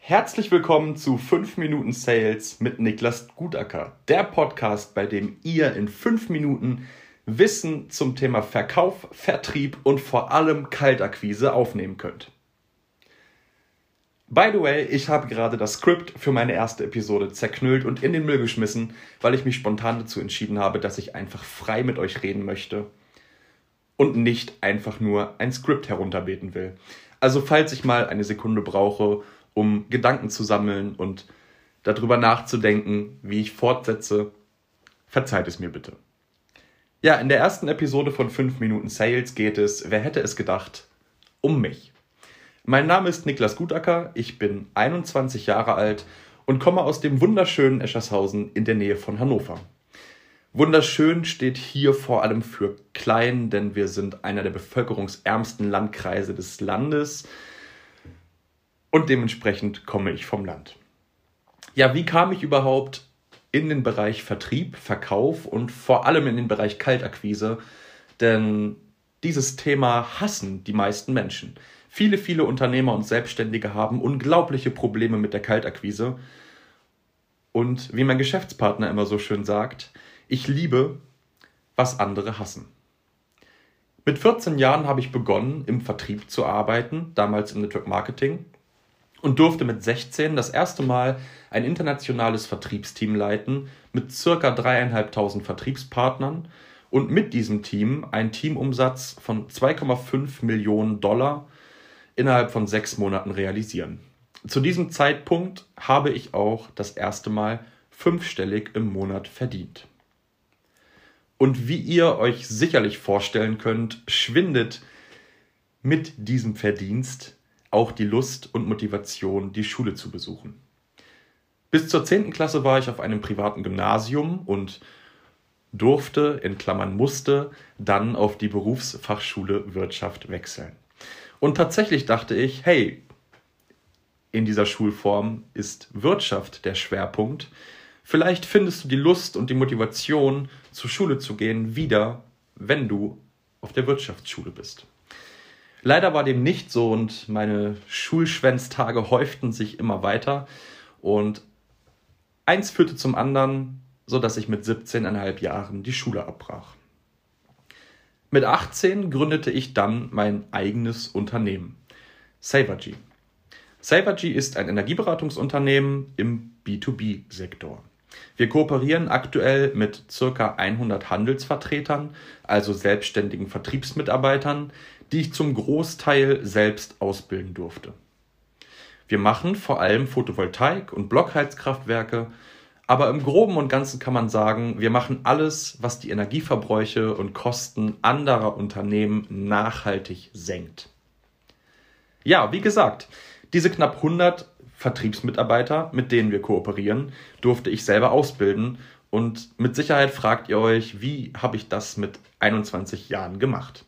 Herzlich willkommen zu 5 Minuten Sales mit Niklas Gutacker, der Podcast, bei dem ihr in 5 Minuten Wissen zum Thema Verkauf, Vertrieb und vor allem Kaltakquise aufnehmen könnt. By the way, ich habe gerade das Skript für meine erste Episode zerknüllt und in den Müll geschmissen, weil ich mich spontan dazu entschieden habe, dass ich einfach frei mit euch reden möchte und nicht einfach nur ein Skript herunterbeten will. Also falls ich mal eine Sekunde brauche, um Gedanken zu sammeln und darüber nachzudenken, wie ich fortsetze, verzeiht es mir bitte. Ja, in der ersten Episode von 5 Minuten Sales geht es, wer hätte es gedacht, um mich. Mein Name ist Niklas Gutacker, ich bin 21 Jahre alt und komme aus dem wunderschönen Eschershausen in der Nähe von Hannover. Wunderschön steht hier vor allem für klein, denn wir sind einer der bevölkerungsärmsten Landkreise des Landes. Und dementsprechend komme ich vom Land. Ja, wie kam ich überhaupt in den Bereich Vertrieb, Verkauf und vor allem in den Bereich Kaltakquise? Denn dieses Thema hassen die meisten Menschen. Viele Unternehmer und Selbstständige haben unglaubliche Probleme mit der Kaltakquise. Und wie mein Geschäftspartner immer so schön sagt, ich liebe, was andere hassen. Mit 14 Jahren habe ich begonnen, im Vertrieb zu arbeiten, damals im Network Marketing. Und durfte mit 16 das erste Mal ein internationales Vertriebsteam leiten mit ca. 3.500 Vertriebspartnern und mit diesem Team einen Teamumsatz von 2,5 Millionen $ innerhalb von 6 Monaten realisieren. Zu diesem Zeitpunkt habe ich auch das erste Mal 5-stellig im Monat verdient. Und wie ihr euch sicherlich vorstellen könnt, schwindet mit diesem Verdienst auch die Lust und Motivation, die Schule zu besuchen. Bis zur 10. Klasse war ich auf einem privaten Gymnasium und durfte, in Klammern musste, dann auf die Berufsfachschule Wirtschaft wechseln. Und tatsächlich dachte ich, hey, in dieser Schulform ist Wirtschaft der Schwerpunkt. Vielleicht findest du die Lust und die Motivation, zur Schule zu gehen, wieder, wenn du auf der Wirtschaftsschule bist. Leider war dem nicht so und meine Schulschwänztage häuften sich immer weiter und eins führte zum anderen, sodass ich mit 17,5 Jahren die Schule abbrach. Mit 18 gründete ich dann mein eigenes Unternehmen, Savergy. Savergy ist ein Energieberatungsunternehmen im B2B-Sektor. Wir kooperieren aktuell mit ca. 100 Handelsvertretern, also selbstständigen Vertriebsmitarbeitern, die ich zum Großteil selbst ausbilden durfte. Wir machen vor allem Photovoltaik- und Blockheizkraftwerke, aber im Groben und Ganzen kann man sagen, wir machen alles, was die Energieverbräuche und Kosten anderer Unternehmen nachhaltig senkt. Ja, wie gesagt, diese knapp 100 Vertriebsmitarbeiter, mit denen wir kooperieren, durfte ich selber ausbilden und mit Sicherheit fragt ihr euch, wie habe ich das mit 21 Jahren gemacht?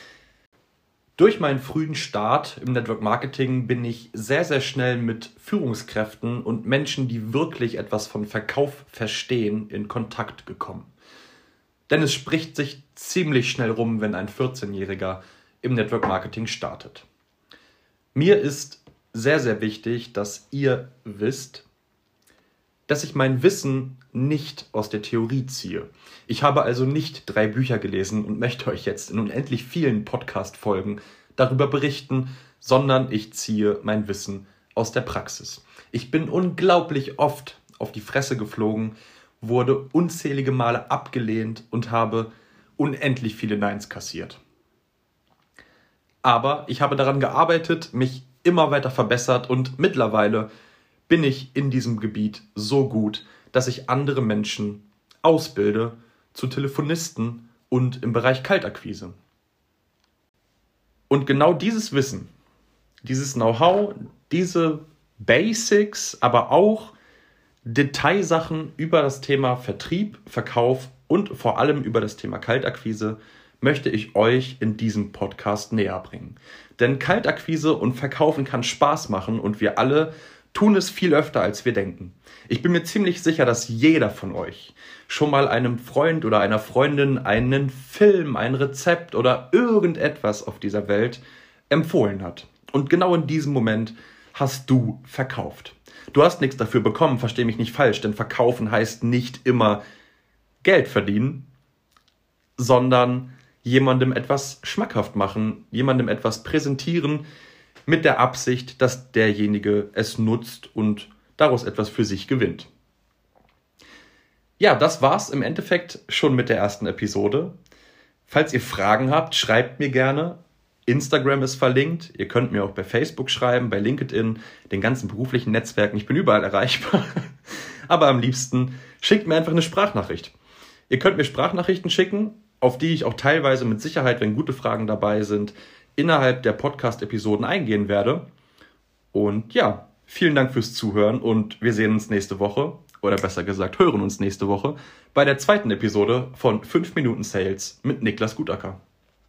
Durch meinen frühen Start im Network Marketing bin ich sehr schnell mit Führungskräften und Menschen, die wirklich etwas von Verkauf verstehen, in Kontakt gekommen. Denn es spricht sich ziemlich schnell rum, wenn ein 14-Jähriger im Network Marketing startet. Mir ist sehr wichtig, dass ihr wisst, dass ich mein Wissen nicht aus der Theorie ziehe. Ich habe also nicht 3 Bücher gelesen und möchte euch jetzt in unendlich vielen Podcast-Folgen darüber berichten, sondern ich ziehe mein Wissen aus der Praxis. Ich bin unglaublich oft auf die Fresse geflogen, wurde unzählige Male abgelehnt und habe unendlich viele Neins kassiert. Aber ich habe daran gearbeitet, mich immer weiter verbessert und mittlerweile bin ich in diesem Gebiet so gut, dass ich andere Menschen ausbilde zu Telefonisten und im Bereich Kaltakquise. Und genau dieses Wissen, dieses Know-how, diese Basics, aber auch Detailsachen über das Thema Vertrieb, Verkauf und vor allem über das Thema Kaltakquise möchte ich euch in diesem Podcast näher bringen. Denn Kaltakquise und Verkaufen kann Spaß machen und wir alle tun es viel öfter, als wir denken. Ich bin mir ziemlich sicher, dass jeder von euch schon mal einem Freund oder einer Freundin einen Film, ein Rezept oder irgendetwas auf dieser Welt empfohlen hat. Und genau in diesem Moment hast du verkauft. Du hast nichts dafür bekommen, versteh mich nicht falsch, denn verkaufen heißt nicht immer Geld verdienen, sondern jemandem etwas schmackhaft machen, jemandem etwas präsentieren mit der Absicht, dass derjenige es nutzt und daraus etwas für sich gewinnt. Ja, das war's im Endeffekt schon mit der ersten Episode. Falls ihr Fragen habt, schreibt mir gerne. Instagram ist verlinkt. Ihr könnt mir auch bei Facebook schreiben, bei LinkedIn, den ganzen beruflichen Netzwerken. Ich bin überall erreichbar. Aber am liebsten schickt mir einfach eine Sprachnachricht. Ihr könnt mir Sprachnachrichten schicken, auf die ich auch teilweise mit Sicherheit, wenn gute Fragen dabei sind, innerhalb der Podcast-Episoden eingehen werde. Und ja, vielen Dank fürs Zuhören und wir sehen uns nächste Woche, oder besser gesagt, hören uns nächste Woche bei der zweiten Episode von 5 Minuten Sales mit Niklas Gutacker.